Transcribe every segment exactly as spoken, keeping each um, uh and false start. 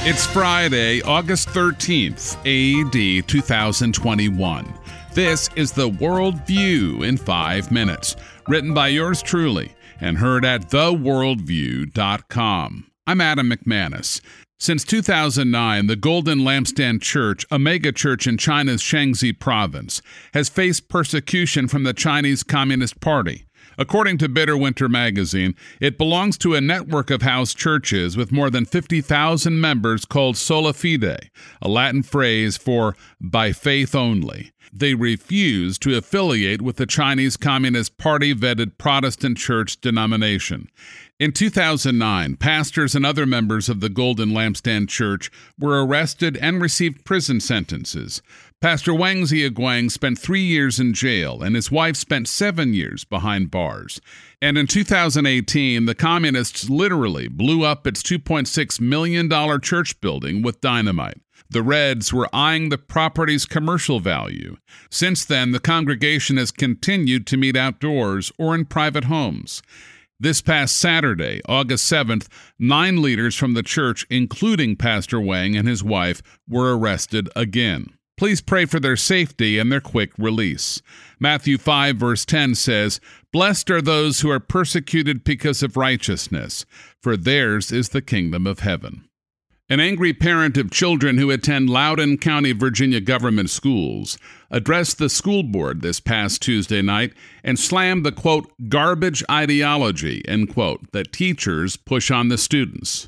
It's Friday, August thirteenth, A D two thousand twenty-one. This is the World View in five minutes, written by yours truly and heard at the worldview dot com. I'm Adam McManus. Since two thousand nine, the Golden Lampstand Church, a megachurch in China's Shaanxi province, has faced persecution from the Chinese Communist Party. According to Bitterwinter magazine, it belongs to a network of house churches with more than fifty thousand members called Sola Fide, a Latin phrase for by faith only. They refuse to affiliate with the Chinese Communist Party-vetted Protestant church denomination. In two thousand nine, pastors and other members of the Golden Lampstand Church were arrested and received prison sentences. Pastor Wang Zhiaguang spent three years in jail, and his wife spent seven years behind bars. And in two thousand eighteen, the communists literally blew up its two point six million dollars church building with dynamite. The Reds were eyeing the property's commercial value. Since then, the congregation has continued to meet outdoors or in private homes. This past Saturday, August seventh, nine leaders from the church, including Pastor Wang and his wife, were arrested again. Please pray for their safety and their quick release. Matthew five, verse ten says, "Blessed are those who are persecuted because of righteousness, for theirs is the kingdom of heaven." An angry parent of children who attend Loudoun County, Virginia government schools addressed the school board this past Tuesday night and slammed the, quote, garbage ideology, end quote, that teachers push on the students.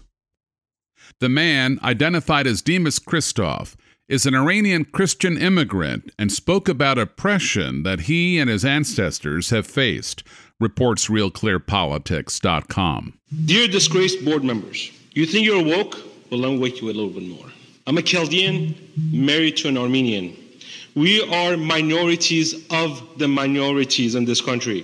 The man, identified as Demis Christoph, is an Iranian Christian immigrant and spoke about oppression that he and his ancestors have faced, reports Real Clear Politics dot com. Dear disgraced board members, you think you're woke? Well, let me wake you a little bit more. I'm a Chaldean married to an Armenian. We are minorities of the minorities in this country.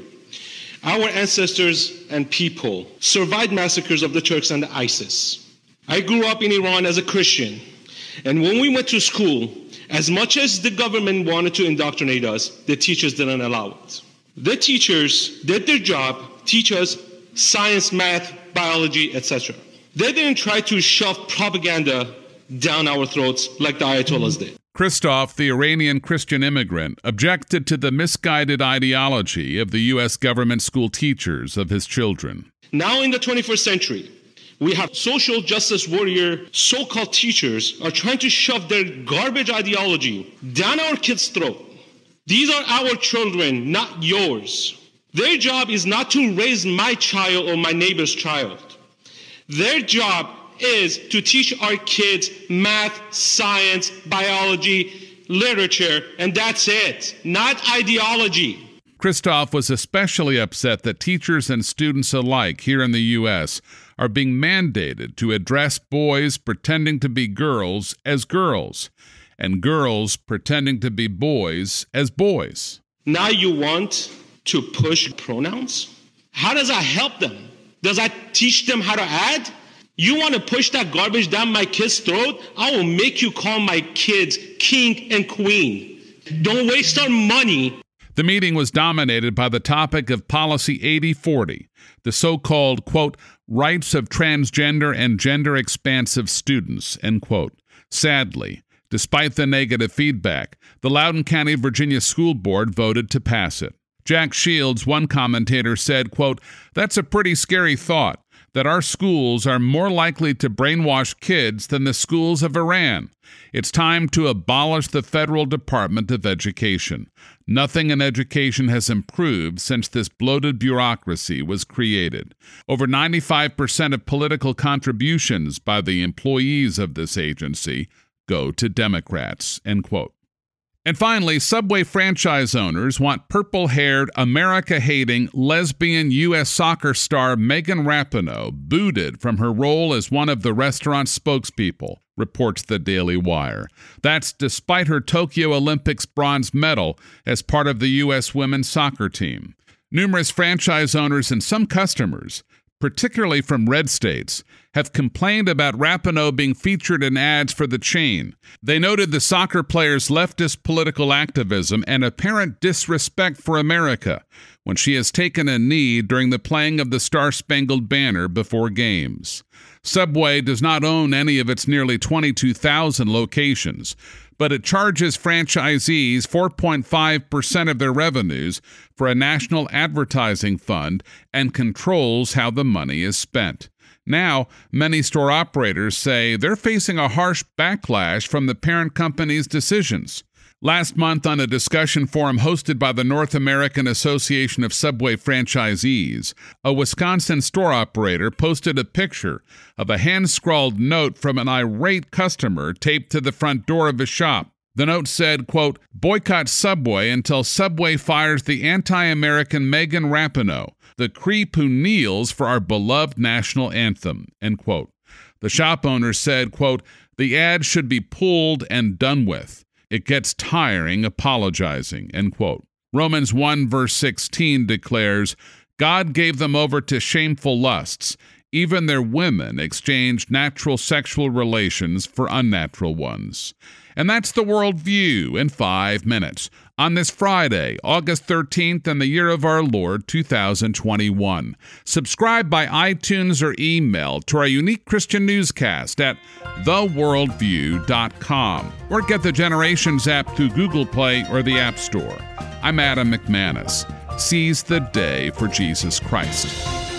Our ancestors and people survived massacres of the Turks and the ISIS. I grew up in Iran as a Christian. And when we went to school, as much as the government wanted to indoctrinate us, the teachers didn't allow it. The teachers did their job, teach us science, math, biology, et cetera. They didn't try to shove propaganda down our throats like the Ayatollahs did. Christoph, the Iranian Christian immigrant, objected to the misguided ideology of the U S government school teachers of his children. Now in the twenty-first century, we have social justice warrior so-called teachers are trying to shove their garbage ideology down our kids' throat. These are our children, not yours. Their job is not to raise my child or my neighbor's child. Their job is to teach our kids math, science, biology, literature, and that's it, not ideology. Christoph was especially upset that teachers and students alike here in the U S are being mandated to address boys pretending to be girls as girls, and girls pretending to be boys as boys. Now you want to push pronouns? How does that help them? Does that teach them how to add? You want to push that garbage down my kid's throat? I will make you call my kids king and queen. Don't waste our money. The meeting was dominated by the topic of Policy eighty forty, the so-called, quote, rights of transgender and gender-expansive students, end quote. Sadly, despite the negative feedback, the Loudoun County, Virginia School Board voted to pass it. Jack Shields, one commentator, said, quote, "That's a pretty scary thought, that our schools are more likely to brainwash kids than the schools of Iran. It's time to abolish the Federal Department of Education. Nothing in education has improved since this bloated bureaucracy was created. Over ninety-five percent of political contributions by the employees of this agency go to Democrats," end quote. And finally, Subway franchise owners want purple-haired, America-hating, lesbian U S soccer star Megan Rapinoe booted from her role as one of the restaurant's spokespeople, reports the Daily Wire. That's despite her Tokyo Olympics bronze medal as part of the U S women's soccer team. Numerous franchise owners and some customers, particularly from red states, have complained about Rapinoe being featured in ads for the chain. They noted the soccer player's leftist political activism and apparent disrespect for America, when she has taken a knee during the playing of the Star-Spangled Banner before games. Subway does not own any of its nearly twenty-two thousand locations, but it charges franchisees four point five percent of their revenues for a national advertising fund and controls how the money is spent. Now, many store operators say they're facing a harsh backlash from the parent company's decisions. Last month, on a discussion forum hosted by the North American Association of Subway Franchisees, a Wisconsin store operator posted a picture of a hand-scrawled note from an irate customer taped to the front door of his shop. The note said, quote, "Boycott Subway until Subway fires the anti-American Megan Rapinoe, the creep who kneels for our beloved national anthem," end quote. The shop owner said, quote, "The ad should be pulled and done with. It gets tiring apologizing," end quote. Romans one verse sixteen declares, "God gave them over to shameful lusts. Even their women exchanged natural sexual relations for unnatural ones." And that's the World View in five minutes on this Friday, August thirteenth, in the year of our Lord, two thousand twenty-one. Subscribe by iTunes or email to our unique Christian newscast at the world view dot com or get the Generations app through Google Play or the App Store. I'm Adam McManus. Seize the day for Jesus Christ.